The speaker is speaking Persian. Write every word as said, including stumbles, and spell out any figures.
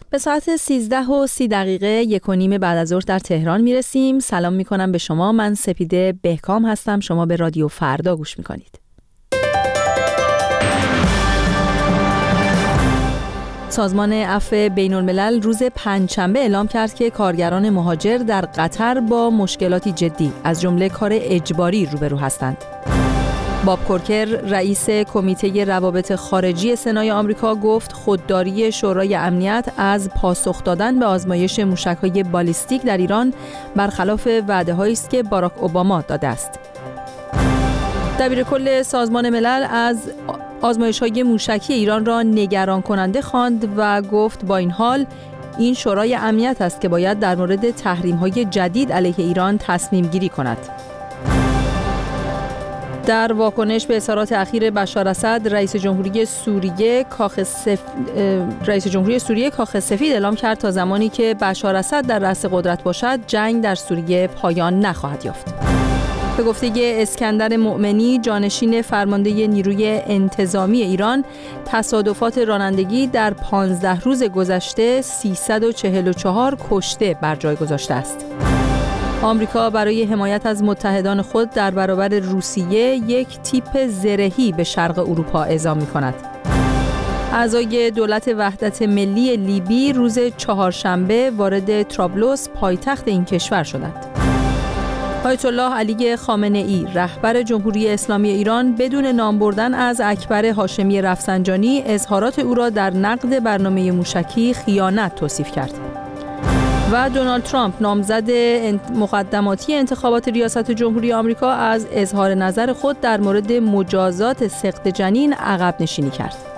به ساعت سیزده و سی دقیقه یک و نیم بعد از ظهر در تهران میرسیم. سلام میکنم به شما. من سپیده بهکام هستم. شما به رادیو فردا گوش میکنید. سازمان عفو بین الملل روز پنجشنبه اعلام کرد که کارگران مهاجر در قطر با مشکلاتی جدی از جمله کار اجباری روبرو هستند. باب کورکر رئیس کمیته روابط خارجی سنای آمریکا گفت خودداری شورای امنیت از پاسخ دادن به آزمایش موشک‌های بالیستیک در ایران برخلاف وعده‌هایی است که باراک اوباما داده است. دبیرکل سازمان ملل از آزمایش‌های موشکی ایران را نگران کننده خواند و گفت با این حال این شورای امنیت است که باید در مورد تحریم‌های جدید علیه ایران تصمیم گیری کند. در واکنش به اظهارات اخیر بشار اسد، رئیس جمهوری سوریه کاخ سف... رئیس جمهوری سوریه کاخ سفید اعلام کرد تا زمانی که بشار اسد در رأس قدرت باشد، جنگ در سوریه پایان نخواهد یافت. به گفته اسکندر مؤمنی، جانشین فرمانده نیروی انتظامی ایران، تصادفات رانندگی در پانزده روز گذشته سیصد و چهل و چهار کشته بر جای گذاشته است. آمریکا برای حمایت از متحدان خود در برابر روسیه یک تیپ زرهی به شرق اروپا اعزام می‌کند. اعضای دولت وحدت ملی لیبی روز چهارشنبه وارد طرابلس پایتخت این کشور شدند. آیت الله علی خامنه‌ای رهبر جمهوری اسلامی ایران بدون نام بردن از اکبر هاشمی رفسنجانی اظهارات او را در نقد برنامه موشکی خیانت توصیف کرد. و دونالد ترامپ نامزد مقدماتی انتخابات ریاست جمهوری آمریکا از اظهار نظر خود در مورد مجازات سقط جنین عقب نشینی کرد.